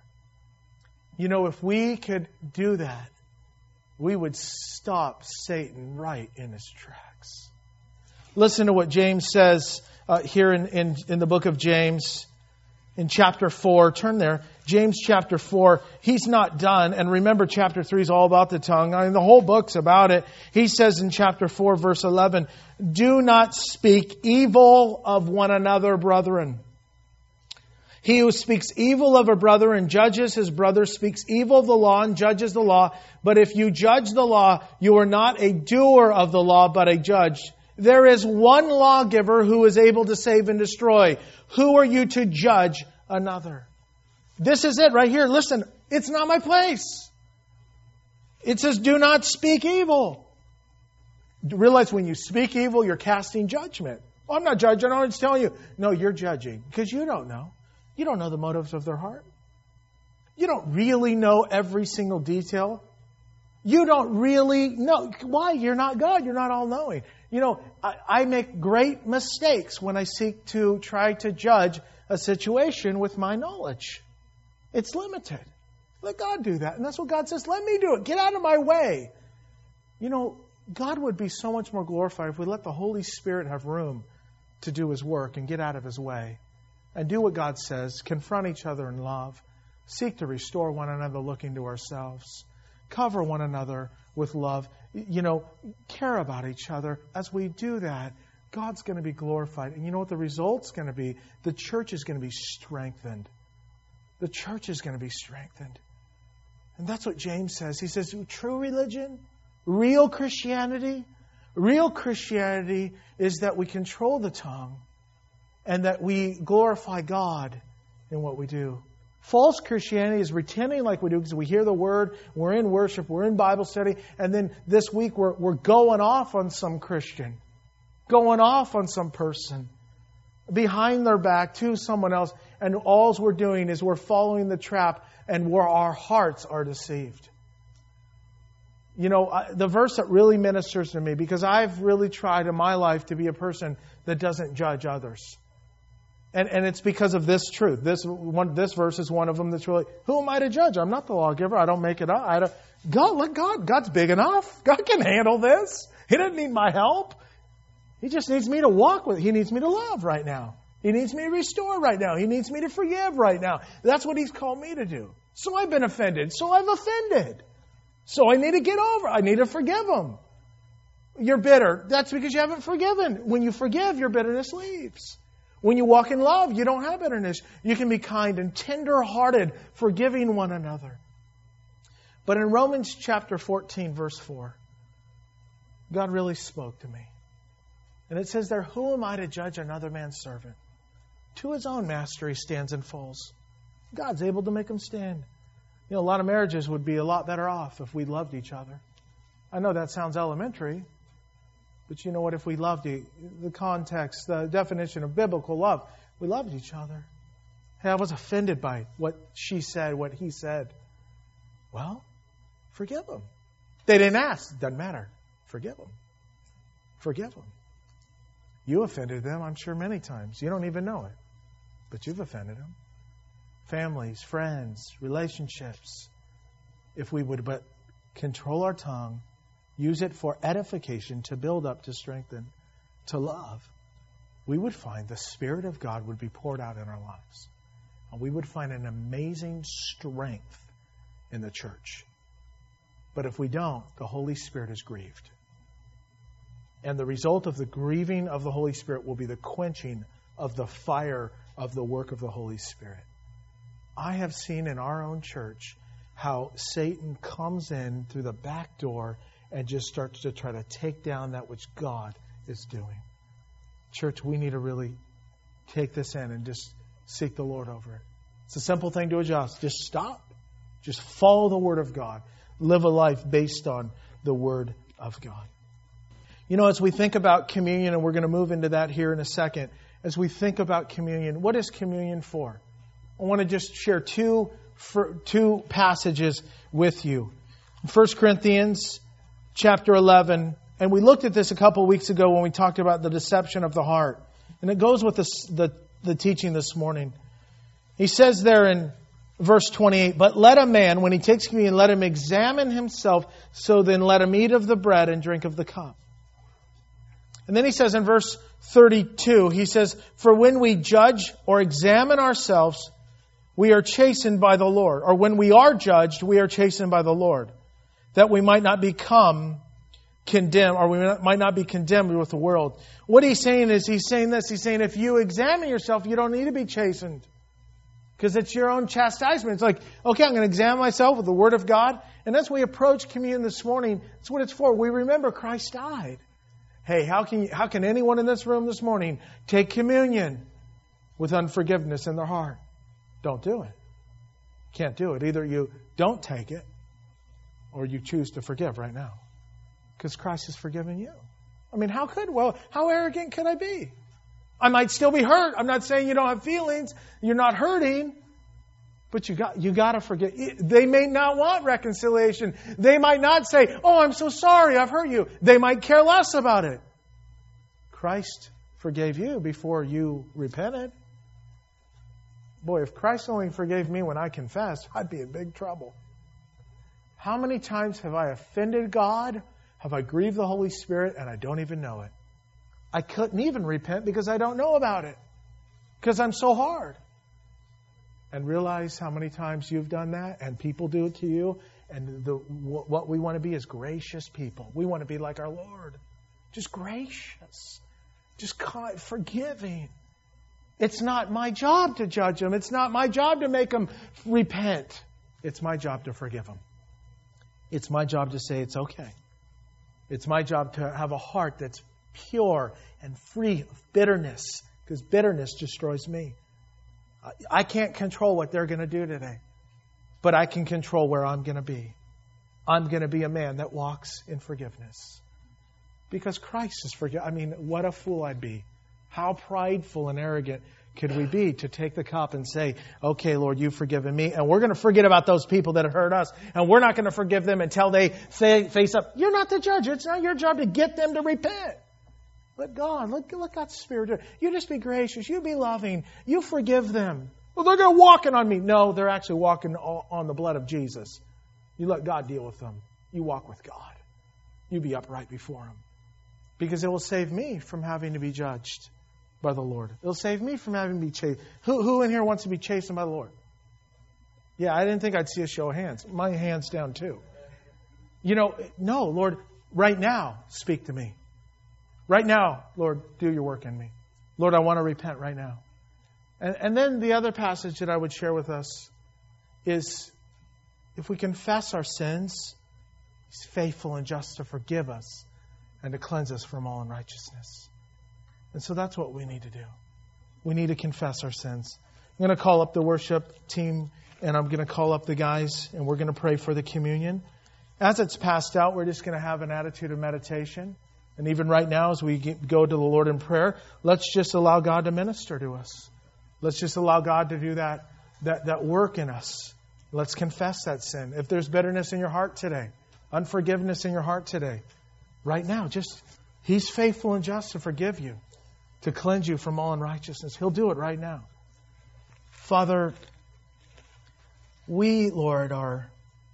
If we could do that, we would stop Satan right in his tracks. Listen to what James says here in the book of James. in chapter 4. Turn there. James chapter 4. He's not done. And remember, chapter 3 is all about the tongue. I mean, the whole book's about it. He says in chapter 4, verse 11, "Do not speak evil of one another, brethren. He who speaks evil of a brother and judges his brother speaks evil of the law and judges the law. But if you judge the law, you are not a doer of the law, but a judge. There is one lawgiver who is able to save and destroy. Who are you to judge another?" This is it right here. Listen, it's not my place. It says, do not speak evil. Realize when you speak evil, you're casting judgment. Well, I'm not judging. I'm just telling you. No, you're judging because you don't know. You don't know the motives of their heart. You don't really know every single detail. You don't really know. Why? You're not God. You're not all-knowing. You know, I make great mistakes when I seek to try to judge a situation with my knowledge. It's limited. Let God do that. And that's what God says. Let me do it. Get out of my way. You know, God would be so much more glorified if we let the Holy Spirit have room to do His work and get out of His way. And do what God says. Confront each other in love. Seek to restore one another looking to ourselves. Cover one another with love. You know, care about each other. As we do that, God's going to be glorified. And you know what the result's going to be? The church is going to be strengthened. The church is going to be strengthened. And that's what James says. He says, true religion, real Christianity is that we control the tongue and that we glorify God in what we do. False Christianity is pretending like we do because we hear the Word, we're in worship, we're in Bible study, and then this week we're going off on some Christian, going off on some person, behind their back to someone else, and all we're doing is we're following the trap and where our hearts are deceived. You know, the verse that really ministers to me, because I've really tried in my life to be a person that doesn't judge others. And it's because of this truth. This verse is one of them that's really, who am I to judge? I'm not the lawgiver. I don't make it up. Let God. God's big enough. God can handle this. He doesn't need my help. He just needs me to walk with. He needs me to love right now. He needs me to restore right now. He needs me to forgive right now. That's what He's called me to do. So I've been offended. So I've offended. So I need to get over. I need to forgive them. You're bitter. That's because you haven't forgiven. When you forgive, your bitterness leaves. When you walk in love, you don't have bitterness. You can be kind and tender-hearted, forgiving one another. But in Romans chapter 14, verse 4, God really spoke to me. And it says there, who am I to judge another man's servant? To his own master he stands and falls. God's able to make him stand. You know, a lot of marriages would be a lot better off if we loved each other. I know that sounds elementary. But you know what? If we loved the context, the definition of biblical love, we loved each other. Hey, I was offended by what she said, what he said. Well, forgive them. They didn't ask. Doesn't matter. Forgive them. Forgive them. You offended them, I'm sure, many times. You don't even know it. But you've offended them. Families, friends, relationships. If we would but control our tongue, use it for edification, to build up, to strengthen, to love, we would find the Spirit of God would be poured out in our lives. And we would find an amazing strength in the church. But if we don't, the Holy Spirit is grieved. And the result of the grieving of the Holy Spirit will be the quenching of the fire of the work of the Holy Spirit. I have seen in our own church how Satan comes in through the back door and just starts to try to take down that which God is doing. Church, we need to really take this in and just seek the Lord over it. It's a simple thing to adjust. Just stop. Just follow the Word of God. Live a life based on the Word of God. You know, as we think about communion, and we're going to move into that here in a second, as we think about communion, what is communion for? I want to just share two passages with you. 1 Corinthians chapter 11, and we looked at this a couple of weeks ago when we talked about the deception of the heart. And it goes with the teaching this morning. He says there in verse 28, but let a man, when he takes communion, let him examine himself, so then let him eat of the bread and drink of the cup. And then he says in verse 32, he says, "For when we judge or examine ourselves, we are chastened by the Lord." Or when we are judged, we are chastened by the Lord, that we might not become condemned, or we might not be condemned with the world. What he's saying is, he's saying this. He's saying, if you examine yourself, you don't need to be chastened. Because it's your own chastisement. It's like, okay, I'm going to examine myself with the Word of God. And as we approach communion this morning, that's what it's for. We remember Christ died. Hey, how can anyone in this room this morning take communion with unforgiveness in their heart? Don't do it. Can't do it. Either you don't take it, or you choose to forgive right now. Because Christ has forgiven you. I mean, how arrogant could I be? I might still be hurt. I'm not saying you don't have feelings. You're not hurting. But you got to forget. They may not want reconciliation. They might not say, "Oh, I'm so sorry, I've hurt you." They might care less about it. Christ forgave you before you repented. Boy, if Christ only forgave me when I confessed, I'd be in big trouble. How many times have I offended God? Have I grieved the Holy Spirit and I don't even know it? I couldn't even repent because I don't know about it. Because I'm so hard. And realize how many times you've done that and people do it to you. And what we want to be is gracious people. We want to be like our Lord. Just gracious. Just kind, forgiving. It's not my job to judge them. It's not my job to make them repent. It's my job to forgive them. It's my job to say it's okay. It's my job to have a heart that's pure and free of bitterness. Because bitterness destroys me. I can't control what they're going to do today. But I can control where I'm going to be. I'm going to be a man that walks in forgiveness. Because Christ is forgiven. I mean, what a fool I'd be. How prideful and arrogant could we be to take the cup and say, "Okay, Lord, you've forgiven me, and we're going to forget about those people that have hurt us, and we're not going to forgive them until they face up." You're not the judge. It's not your job to get them to repent. Let God, let God's Spirit do it. You just be gracious. You be loving. You forgive them. "Well, they're going to walking on me." No, they're actually walking on the blood of Jesus. You let God deal with them. You walk with God. You be upright before Him. Because it will save me from having to be judged by the Lord. It'll save me from having to be chased. Who in here wants to be chastened by the Lord? Yeah, I didn't think I'd see a show of hands. My hand's down too. No, Lord, right now, speak to me. Right now, Lord, do your work in me. Lord, I want to repent right now. And then the other passage that I would share with us is, if we confess our sins, He's faithful and just to forgive us and to cleanse us from all unrighteousness. And so that's what we need to do. We need to confess our sins. I'm going to call up the worship team, and I'm going to call up the guys, and we're going to pray for the communion. As it's passed out, we're just going to have an attitude of meditation. And even right now, as we go to the Lord in prayer, let's just allow God to minister to us. Let's just allow God to do that work in us. Let's confess that sin. If there's bitterness in your heart today, unforgiveness in your heart today, right now, He's faithful and just to forgive you, to cleanse you from all unrighteousness. He'll do it right now. Father, we, Lord, are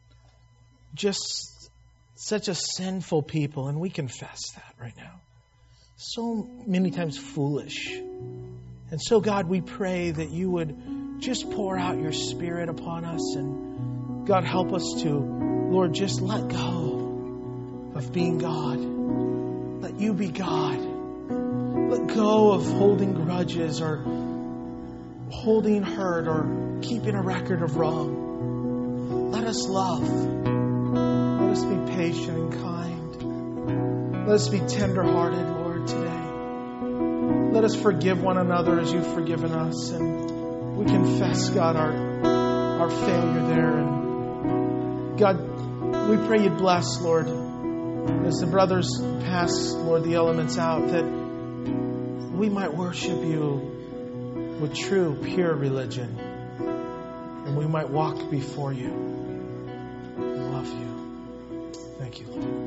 just such a sinful people, and we confess that right now. So many times foolish. And so, God, we pray that you would just pour out your Spirit upon us, and God, help us to, Lord, just let go of being God. Let you be God. Let go of holding grudges or holding hurt or keeping a record of wrong. Let us love. Let us be patient and kind. Let us be tender-hearted, Lord, today. Let us forgive one another as you've forgiven us. And we confess, God, our failure there. And God, we pray you'd bless, Lord, as the brothers pass, Lord, the elements out, that we might worship you with true, pure religion. And we might walk before you and love you. Thank you, Lord.